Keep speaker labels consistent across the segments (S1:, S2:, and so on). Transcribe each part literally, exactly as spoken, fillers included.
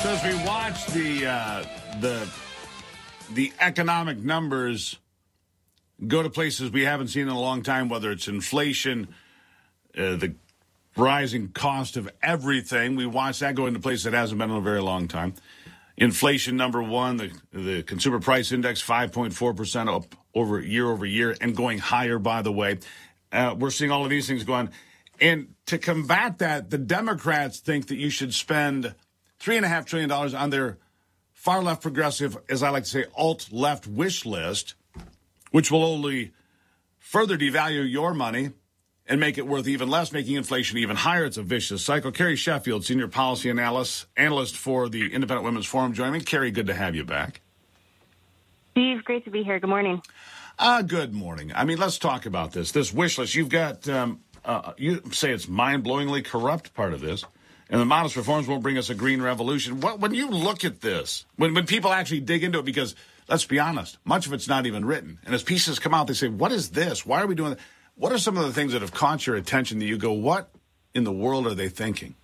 S1: So as we watch the uh, the the economic numbers go to places we haven't seen in a long time, whether it's inflation, uh, the rising cost of everything, we watch that go into places that hasn't been in a very long time. Inflation, number one, the the consumer price index, five point four percent up over year over year and going higher, by the way. Uh, we're seeing all of these things going. And to combat that, the Democrats think that you should spend three point five trillion dollars on their far-left progressive, as I like to say, alt-left wish list, which will only further devalue your money and make it worth even less, making inflation even higher. It's a vicious cycle. Carrie Sheffield, senior policy analyst, analyst for the Independent Women's Forum, joining me. Carrie, good to have you back.
S2: Steve, great to be here. Good morning.
S1: Uh, good morning. I mean, let's talk about this. This wish list, you've got, um, uh, you say it's mind-blowingly corrupt, part of this, and the modest reforms won't bring us a green revolution. What, when you look at this, when, when people actually dig into it, because let's be honest, much of it's not even written. And as pieces come out, they say, what is this? Why are we doing that? What are some of the things that have caught your attention that you go, what in the world are they thinking?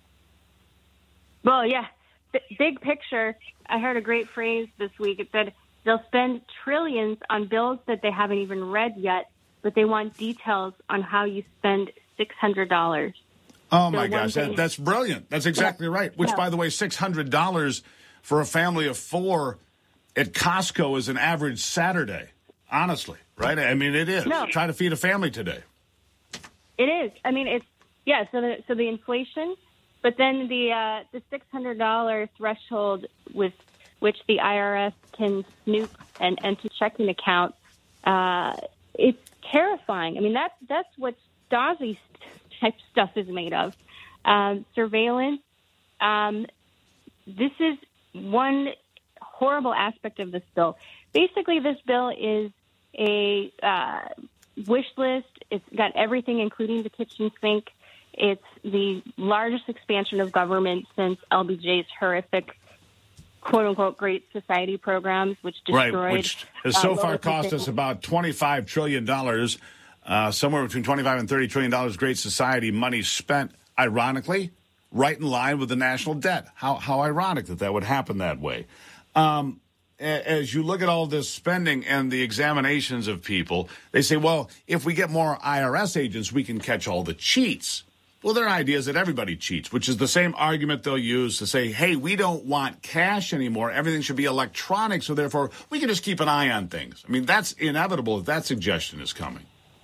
S2: Well, yeah, B- big picture. I heard a great phrase this week. It said they'll spend trillions on bills that they haven't even read yet, but they want details on how you spend six hundred dollars.
S1: Oh, my gosh, that, that's brilliant. That's exactly yeah. right. Which, yeah. by the way, six hundred dollars for a family of four at Costco is an average Saturday, honestly, right? I mean, it is.
S2: No.
S1: Try to feed a family today.
S2: It is. I mean, it's, yeah, so the, so the inflation, but then the uh, the six hundred dollars threshold with which the I R S can snoop and enter checking accounts, uh, it's terrifying. I mean, that's, that's what Stasi type stuff is made of. Um, surveillance. Um, this is one horrible aspect of this bill. Basically, this bill is a uh, wish list. It's got everything, including the kitchen sink. It's the largest expansion of government since L B J's horrific, quote-unquote, Great Society programs, which destroyed...
S1: Right, which has so
S2: uh,
S1: far cost us about twenty-five trillion dollars, uh, somewhere between twenty-five and thirty trillion dollars Great Society money spent, ironically, right in line with the national debt. How, how ironic that that would happen that way. Um, as you look at all this spending and the examinations of people, they say, well, if we get more I R S agents, we can catch all the cheats. Well, their idea is that everybody cheats, which is the same argument they'll use to say, hey, we don't want cash anymore. Everything should be electronic, so therefore we can just keep an eye on things. I mean, that's inevitable if that suggestion is coming.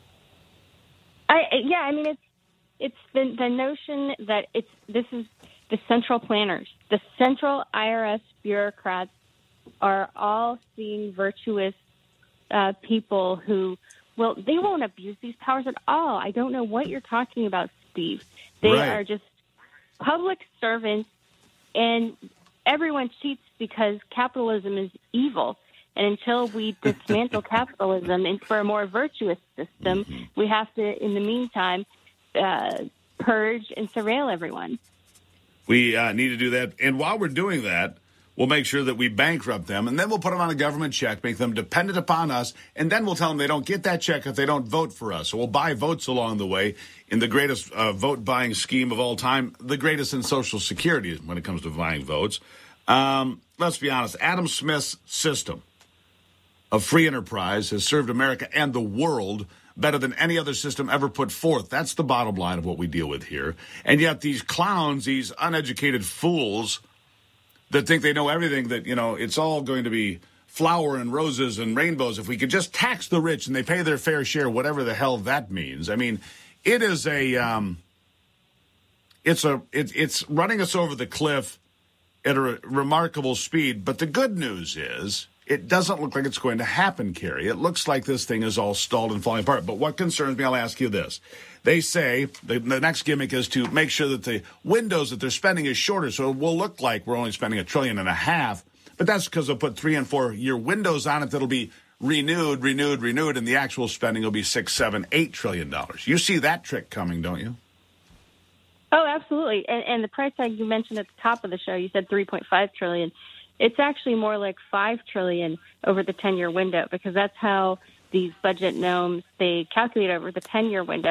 S2: I, yeah, I mean, it's it's the, the notion that it's this is the central planners, the central I R S bureaucrats are all seeing virtuous uh, people who, well, they won't abuse these powers at all. I don't know what you're talking about, Steve. They
S1: right.
S2: are just public servants, and everyone cheats because capitalism is evil. And until we dismantle capitalism and for a more virtuous system, mm-hmm. we have to, in the meantime, uh, purge and surveil everyone.
S1: We uh, need to do that. And while we're doing that, we'll make sure that we bankrupt them, and then we'll put them on a government check, make them dependent upon us, and then we'll tell them they don't get that check if they don't vote for us. So we'll buy votes along the way in the greatest uh, vote-buying scheme of all time, the greatest in Social Security when it comes to buying votes. Um, let's be honest, Adam Smith's system of free enterprise has served America and the world better than any other system ever put forth. That's the bottom line of what we deal with here. And yet these clowns, these uneducated fools that think they know everything, that, you know, it's all going to be flower and roses and rainbows if we could just tax the rich and they pay their fair share, whatever the hell that means. I mean, it is a, um, it's a, it, it's running us over the cliff at a re- remarkable speed. But the good news is it doesn't look like it's going to happen, Carrie. It looks like this thing is all stalled and falling apart. But what concerns me, I'll ask you this. They say the, the next gimmick is to make sure that the windows that they're spending is shorter, so it will look like we're only spending a trillion and a half. But that's because they'll put three and four year windows on it that'll be renewed, renewed, renewed, and the actual spending will be six, seven, eight trillion dollars. You see that trick coming, don't you?
S2: Oh, absolutely. And, and the price tag you mentioned at the top of the show, you said three point five trillion dollars. It's actually more like five trillion dollars over the ten-year window, because that's how these budget gnomes, they calculate over the ten-year window.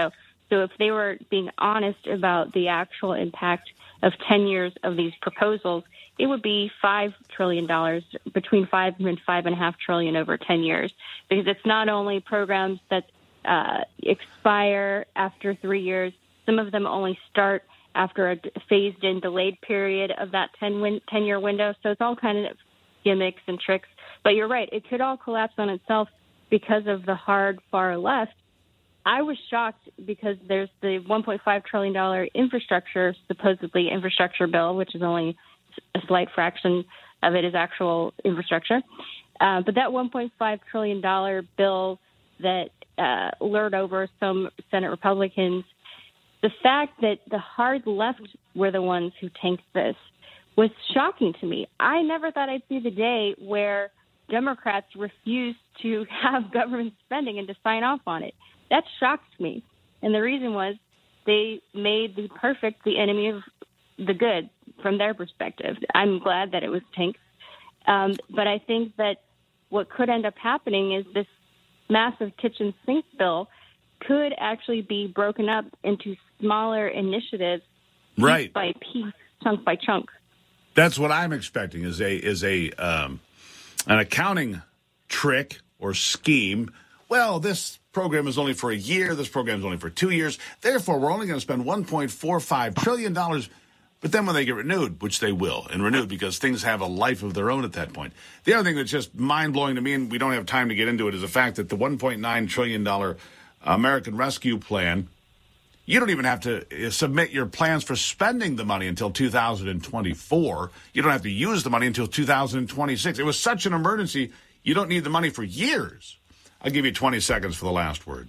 S2: So if they were being honest about the actual impact of ten years of these proposals, it would be five trillion dollars, between five and five and a half trillion over ten years, because it's not only programs that uh, expire after three years. Some of them only start after a phased-in delayed period of that ten-year window. So it's all kind of gimmicks and tricks. But you're right. It could all collapse on itself because of the hard far left. I was shocked because there's the one point five trillion dollars infrastructure, supposedly infrastructure bill, which is only a slight fraction of it is actual infrastructure. Uh, but that one point five trillion dollars bill that uh, lured over some Senate Republicans, the fact that the hard left were the ones who tanked this was shocking to me. I never thought I'd see the day where Democrats refused to have government spending and to sign off on it. That shocked me. And the reason was they made the perfect the enemy of the good from their perspective. I'm glad that it was tanked. Um, but I think that what could end up happening is this massive kitchen sink bill could actually be broken up into smaller initiatives,
S1: right,
S2: piece by piece, chunk by chunk.
S1: That's what I'm expecting is a is a um, an accounting trick or scheme. Well, this program is only for a year. This program is only for two years. Therefore, we're only going to spend one point four five trillion dollars. But then when they get renewed, which they will, and renewed because things have a life of their own at that point. The other thing that's just mind-blowing to me, and we don't have time to get into it, is the fact that the one point nine trillion dollars American Rescue Plan, you don't even have to submit your plans for spending the money until two thousand twenty-four. You don't have to use the money until two thousand twenty-six. It was such an emergency, you don't need the money for years. I'll give you twenty seconds for the last word.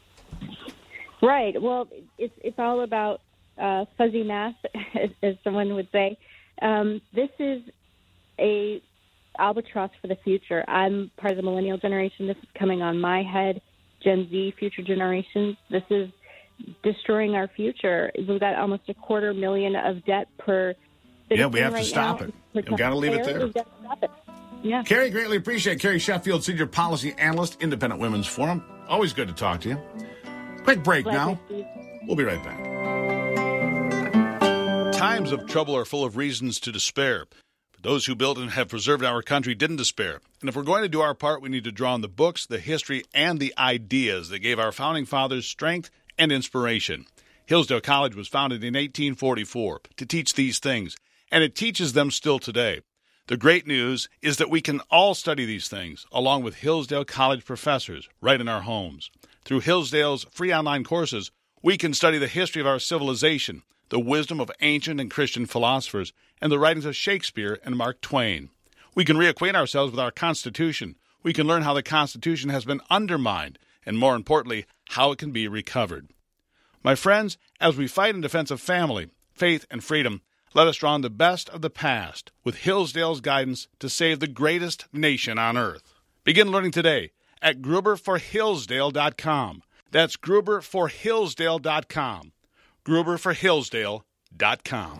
S2: Right. Well, it's it's all about uh, fuzzy math, as, as someone would say. Um, this is a albatross for the future. I'm part of the millennial generation. This is coming on my head. Gen Z, future generations. This is destroying our future. We've got almost a quarter million of debt per citizen.
S1: Yeah, we have
S2: right
S1: to stop
S2: now.
S1: it. We've got to leave it there.
S2: We've got to stop it. Yeah.
S1: Carrie, greatly appreciate it. Carrie Sheffield, Senior Policy Analyst, Independent Women's Forum. Always good to talk to you. Quick break
S2: Glad
S1: now. We'll be right back. Times of trouble are full of reasons to despair. But those who built and have preserved our country didn't despair. And if we're going to do our part, we need to draw on the books, the history, and the ideas that gave our founding fathers strength and inspiration. Hillsdale College was founded in eighteen forty-four to teach these things, and it teaches them still today. The great news is that we can all study these things, along with Hillsdale College professors, right in our homes. Through Hillsdale's free online courses, we can study the history of our civilization, the wisdom of ancient and Christian philosophers, and the writings of Shakespeare and Mark Twain. We can reacquaint ourselves with our Constitution. We can learn how the Constitution has been undermined, and more importantly, how it can be recovered. My friends, as we fight in defense of family, faith, and freedom, let us draw on the best of the past with Hillsdale's guidance to save the greatest nation on earth. Begin learning today at Gruber for Hillsdale dot com. That's Gruber for Hillsdale dot com. Gruber for Hillsdale dot com.